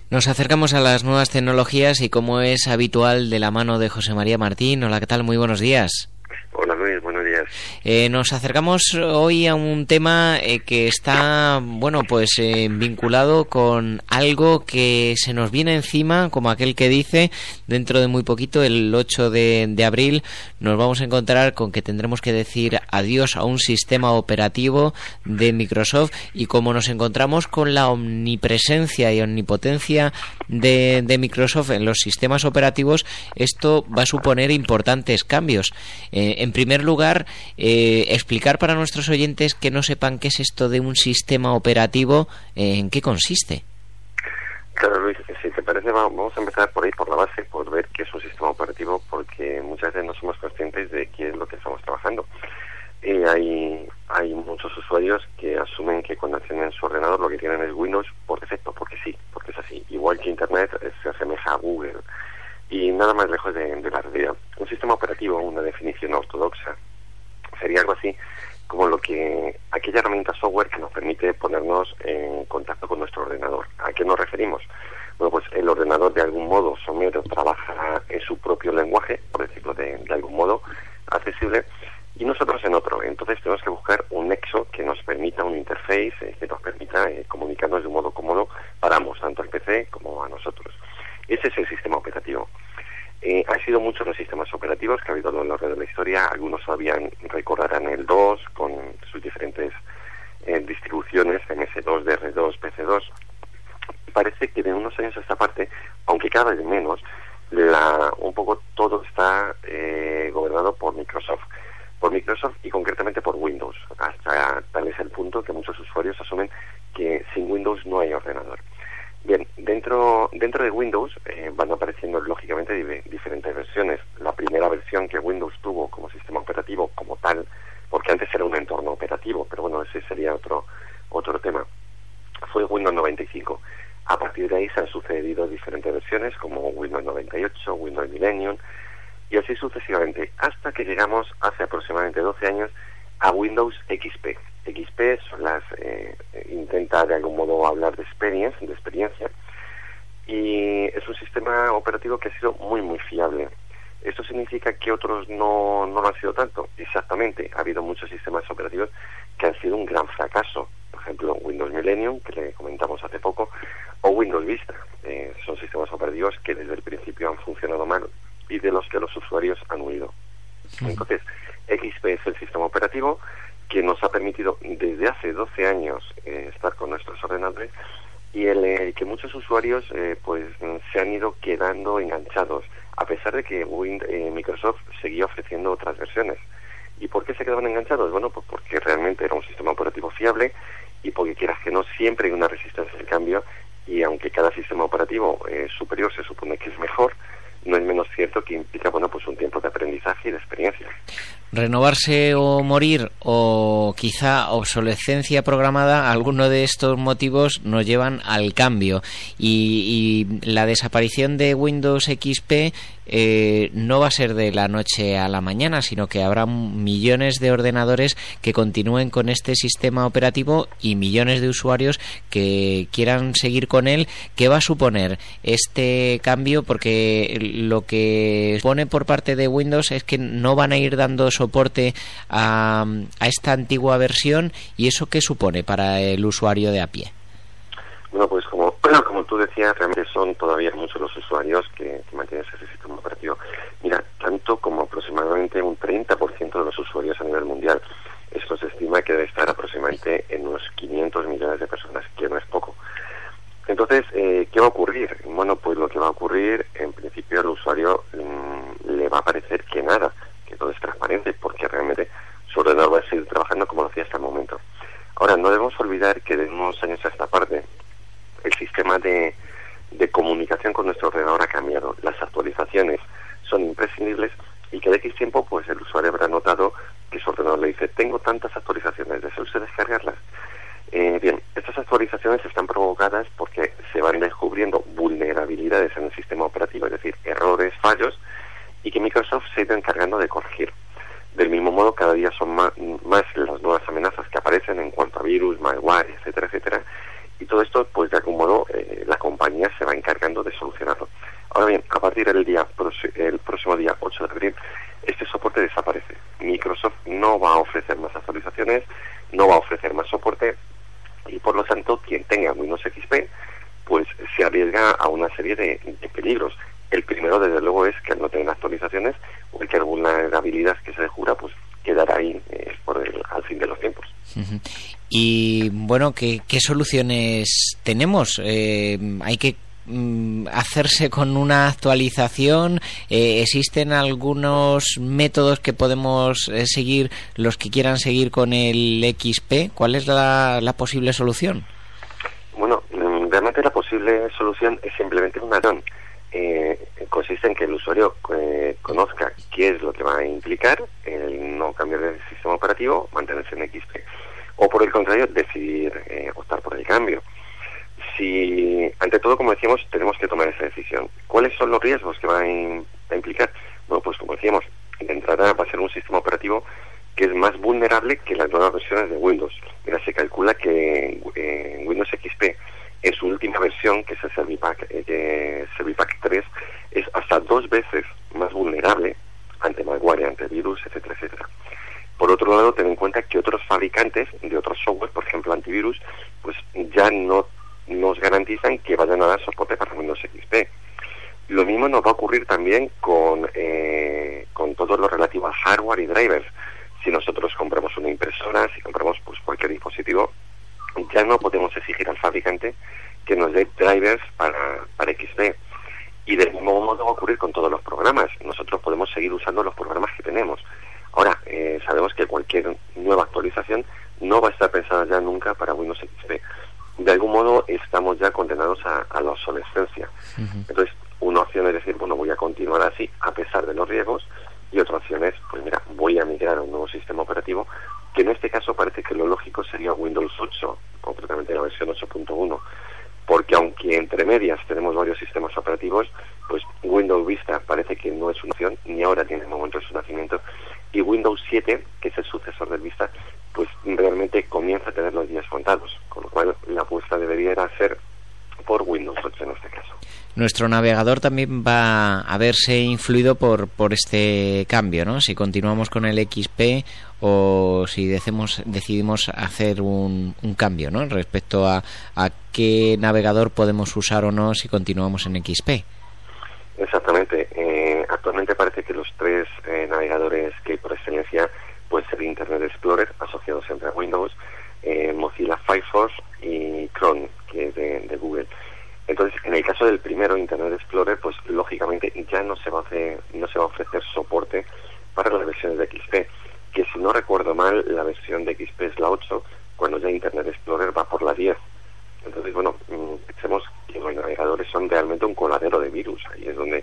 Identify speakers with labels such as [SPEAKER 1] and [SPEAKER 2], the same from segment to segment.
[SPEAKER 1] Nos acercamos a las nuevas tecnologías y, como es habitual, de la mano de José María Martín. Hola, ¿qué tal? Muy buenos días.
[SPEAKER 2] Hola Luis, buenos días.
[SPEAKER 1] Nos acercamos hoy a un tema que está, vinculado con algo que se nos viene encima, como aquel que dice, dentro de muy poquito, el 8 de abril, nos vamos a encontrar con que tendremos que decir adiós a un sistema operativo de Microsoft, y como nos encontramos con la omnipresencia y omnipotencia de Microsoft en los sistemas operativos, esto va a suponer importantes cambios. En primer lugar, explicar para nuestros oyentes que no sepan qué es esto de un sistema operativo, ¿en qué consiste?
[SPEAKER 2] Claro, Luis, si te parece, vamos a empezar por ahí, por la base, por ver qué es un sistema operativo, porque muchas veces no somos conscientes de qué es lo que estamos trabajando. Hay muchos usuarios que asumen que cuando encienden su ordenador lo que tienen es Windows por defecto, porque sí, porque es así. Igual que Internet se asemeja a Google. Y nada más lejos de la realidad. Un sistema operativo, una definición ortodoxa, sería algo así como aquella herramienta software que nos permite ponernos en contacto con nuestro ordenador. ¿A qué nos referimos? Bueno, pues el ordenador de algún modo somero trabaja en su propio lenguaje, por decirlo de algún modo accesible, y nosotros en otro. Entonces tenemos que buscar un nexo que nos permita, un interface que nos permita comunicarnos de un modo cómodo para ambos, tanto al PC como a nosotros. Ese es el sistema operativo. Han sido muchos los sistemas operativos que ha habido a lo largo de la historia. Algunos todavía recordarán el DOS con sus diferentes distribuciones, MS2, DR2, PC2. Parece que de unos años a esta parte, aunque cada vez menos, un poco todo está gobernado por Microsoft y concretamente por Windows. Hasta tal es el punto que muchos usuarios asumen que sin Windows no hay ordenador. Bien, dentro de Windows van apareciendo lógicamente diferentes versiones. La primera versión que Windows tuvo como sistema operativo como tal, porque antes era un entorno operativo, pero bueno, ese sería otro tema, fue Windows 95. A partir de ahí se han sucedido diferentes versiones como Windows 98, Windows Millennium y así sucesivamente, hasta que llegamos hace aproximadamente 12 años a Windows XP. XP son intenta de algún modo hablar de experiencia, y es un sistema operativo que ha sido muy muy fiable. ¿Esto significa que otros no lo han sido tanto? Exactamente, ha habido muchos sistemas operativos que han sido un gran fracaso. Por ejemplo, Windows Millennium, que le comentamos hace poco, o Windows Vista. Son sistemas operativos que desde el principio han funcionado mal y de los que los usuarios han huido. Entonces, XP es el sistema operativo que nos ha permitido desde hace 12 años estar con nuestros ordenadores, y el que muchos usuarios se han ido quedando enganchados, a pesar de que Microsoft seguía ofreciendo otras versiones. ¿Y por qué se quedaban enganchados? Bueno, pues porque realmente era un sistema operativo fiable, y porque quieras que no, siempre hay una resistencia al cambio, y aunque cada sistema operativo superior se supone que es mejor, no es menos cierto que implica un tiempo de aprendizaje y de experiencia.
[SPEAKER 1] Renovarse o morir, o quizá obsolescencia programada, alguno de estos motivos nos llevan al cambio, y la desaparición de Windows XP no va a ser de la noche a la mañana, sino que habrá millones de ordenadores que continúen con este sistema operativo y millones de usuarios que quieran seguir con él. ¿Qué va a suponer este cambio? Porque lo que pone por parte de Windows es que no van a ir dando soporte a esta antigua versión. ¿Y eso qué supone para el usuario de a pie?
[SPEAKER 2] Bueno, pues como tú decías, realmente son todavía muchos los usuarios que mantienen ese sistema operativo. Mira, tanto como aproximadamente un 30% de los usuarios a nivel mundial. Esto se estima que debe estar aproximadamente en unos 500 millones de personas, que no es poco. Entonces, ¿qué va a ocurrir? Bueno, pues lo que va a ocurrir, en principio al usuario le va a parecer que nada, que todo es transparente, porque realmente su ordenador va a seguir trabajando como lo hacía hasta el momento. Ahora, no debemos olvidar que de unos años a esta parte, el sistema de comunicación con nuestro ordenador ha cambiado. Las actualizaciones son imprescindibles, y que de X tiempo pues el usuario habrá notado que su ordenador le dice: tengo tantas actualizaciones, ¿desea usted descargarlas? Bien, estas actualizaciones están provocadas porque se van descubriendo vulnerabilidades en el sistema operativo, es decir, errores, fallos, y que Microsoft se ha ido encargando de corregir. Del mismo modo, cada día son más las nuevas amenazas que aparecen en cuanto a virus, malware, etcétera, etcétera, Y todo esto, pues de algún modo, la compañía se va encargando de solucionarlo. Ahora bien, a partir del el próximo día 8 de abril, este soporte desaparece. Microsoft no va a ofrecer más actualizaciones, no va a ofrecer más soporte, y por lo tanto, quien tenga Windows XP, pues se arriesga a una serie de peligros. El primero, desde luego, es que al no tener actualizaciones, cualquier vulnerabilidad que se descubra, pues quedará ahí al fin de los tiempos.
[SPEAKER 1] Uh-huh. Y bueno, ¿qué soluciones tenemos? ¿Hay que hacerse con una actualización? ¿Existen algunos métodos que podemos seguir los que quieran seguir con el XP? ¿Cuál es la posible solución?
[SPEAKER 2] Bueno, realmente la posible solución es simplemente una acción. Consiste en que el usuario conozca qué es lo que va a implicar el no cambiar de sistema operativo, mantenerse en XP, o por el contrario decidir optar por el cambio. Si, ante todo, como decíamos, tenemos que tomar esa decisión. ¿Cuáles son los riesgos que va a implicar? Bueno, pues como decíamos, de entrada va a ser un sistema operativo que es más vulnerable que las nuevas versiones de Windows. Mira, se calcula que Windows XP en su última versión, que es el Servipack 3, es hasta 2 veces más vulnerable ante malware, ante virus, etcétera, etcétera. Por otro lado, ten en cuenta que otros fabricantes de otros software, por ejemplo antivirus, pues ya no nos garantizan que vayan a dar soporte para Windows XP. Lo mismo nos va a ocurrir también con todo lo relativo a hardware y drivers. Si nosotros compramos una impresora, si compramos pues cualquier dispositivo, ya no podemos exigir al fabricante que nos dé drivers para XP. Y del mismo modo va a ocurrir con todos los programas. Nosotros podemos seguir usando los programas que tenemos. Ahora, sabemos que cualquier nueva actualización no va a estar pensada ya nunca para Windows XP. De algún modo estamos ya condenados a la obsolescencia. Uh-huh. Entonces, una opción es decir, bueno, voy a continuar así a pesar de los riesgos, y otra opción es, pues mira, voy a migrar a un nuevo sistema operativo, que en este caso parece que lo lógico sería Windows 8, concretamente la versión 8.1, porque aunque entre medias tenemos varios sistemas operativos, pues Windows Vista parece que no es una opción, ni ahora tiene el momento de su nacimiento, y Windows 7, que es el sucesor del Vista, pues realmente comienza a tener los días contados, con lo cual la apuesta debería ser por Windows 8 en este caso.
[SPEAKER 1] Nuestro navegador también va a verse influido por este cambio, ¿no? Si continuamos con el XP o si decidimos hacer un cambio, ¿no? Respecto a qué navegador podemos usar o no si continuamos en XP.
[SPEAKER 2] Exactamente. Actualmente parece que los 3 navegadores que por excelencia puede ser Internet Explorer, asociado siempre a Windows, Mozilla Firefox y Chrome, que es de Google. Entonces, en el caso del primero, Internet Explorer, pues lógicamente ya no se va a ofrecer soporte para las versiones de XP, que si no recuerdo mal, la versión de XP es la 8, cuando ya Internet Explorer va por la 10. Entonces, bueno, pensemos que los navegadores son realmente un coladero de virus. Ahí es donde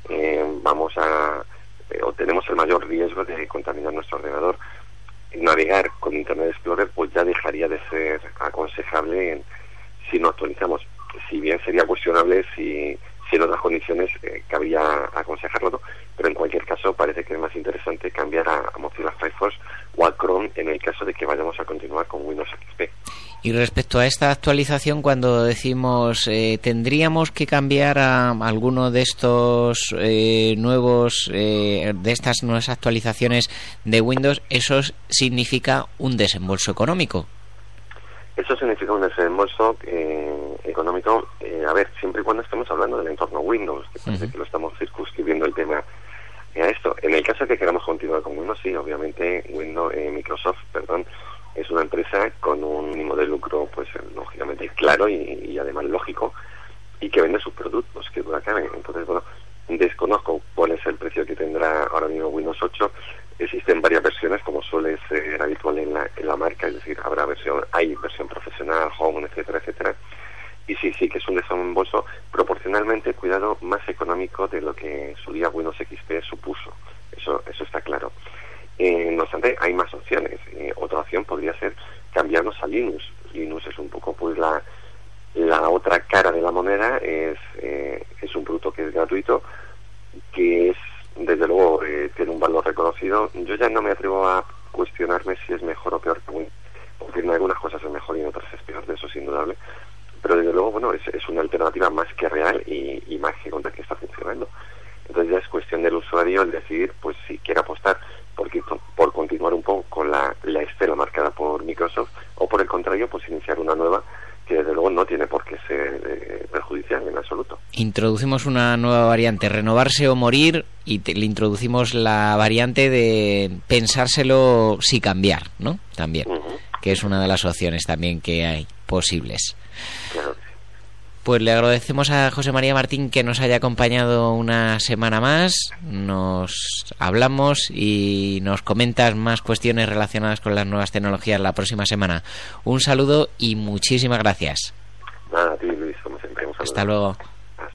[SPEAKER 2] o tenemos el mayor riesgo de contaminar nuestro ordenador. Navegar con Internet Explorer pues ya dejaría de ser aconsejable si no actualizamos. Si bien sería cuestionable si en otras condiciones cabría aconsejarlo, ¿no? Pero en cualquier caso parece que es más interesante cambiar a Mozilla Firefox o a Chrome en el caso de que vayamos a continuar con Windows XP.
[SPEAKER 1] Y respecto a esta actualización, cuando decimos tendríamos que cambiar a alguno de estos de estas nuevas actualizaciones de Windows, ¿eso significa un desembolso económico?
[SPEAKER 2] Eso significa un desembolso económico, siempre y cuando estemos hablando del entorno Windows, que parece que lo estamos circunscribiendo el tema a esto. En el caso de que queramos continuar con Windows, sí, obviamente Microsoft, es una empresa con un mínimo de lucro, pues lógicamente claro y además lógico, y que vende sus productos, que duda cabe. Entonces, bueno, desconozco cuál es el precio que tendrá ahora mismo Windows 8. Existen varias versiones, como suele ser habitual en la marca, es decir, hay versión profesional, home, etcétera, etcétera. Y sí, que es un desembolso proporcionalmente, cuidado, más económico de lo que en su día Windows XP supuso. Eso está claro. No obstante, hay más opciones. Otra opción podría ser cambiarnos a Linux. Linux es un poco pues la otra cara de la moneda. Es un producto que es gratuito, que es desde luego tiene un valor reconocido. Yo ya no me atrevo a cuestionarme si es mejor o peor que Windows, porque en algunas cosas es mejor y en otras es peor, de eso es indudable. pero desde luego, bueno, es una alternativa más que real y más que contra que está funcionando. Entonces ya es cuestión del usuario el decidir, pues, si quiere apostar por continuar un poco con la estela marcada por Microsoft, o por el contrario, pues iniciar una nueva que desde luego no tiene por qué ser perjudicial en absoluto.
[SPEAKER 1] Introducimos una nueva variante, renovarse o morir, y le introducimos la variante de pensárselo si cambiar, ¿no? También, que es una de las opciones también que hay posibles.
[SPEAKER 2] Claro.
[SPEAKER 1] Pues le agradecemos a José María Martín que nos haya acompañado una semana más. Nos hablamos y nos comentas más cuestiones relacionadas con las nuevas tecnologías la próxima semana. Un saludo y muchísimas gracias.
[SPEAKER 2] Nada, a ti, Luis, como siempre. Un saludo.
[SPEAKER 1] Hasta luego.